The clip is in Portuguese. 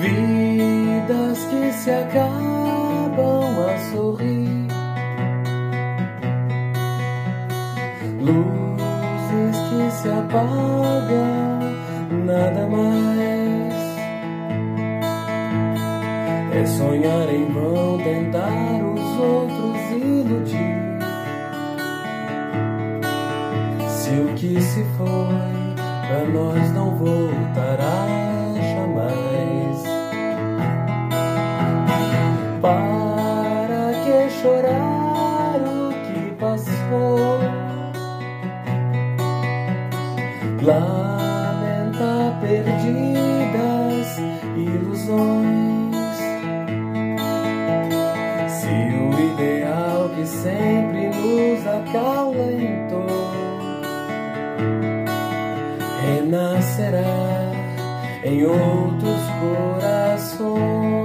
Vidas que se acabam a sorrir, luzes que se apagam, nada mais. É sonhar em vão, tentar os outros iludir. Se o que se foi pra nós não voltará jamais. Para que chorar o que passou? Lamenta perdidas ilusões. Se o ideal que sempre nos acalentou renascerá em outros corações.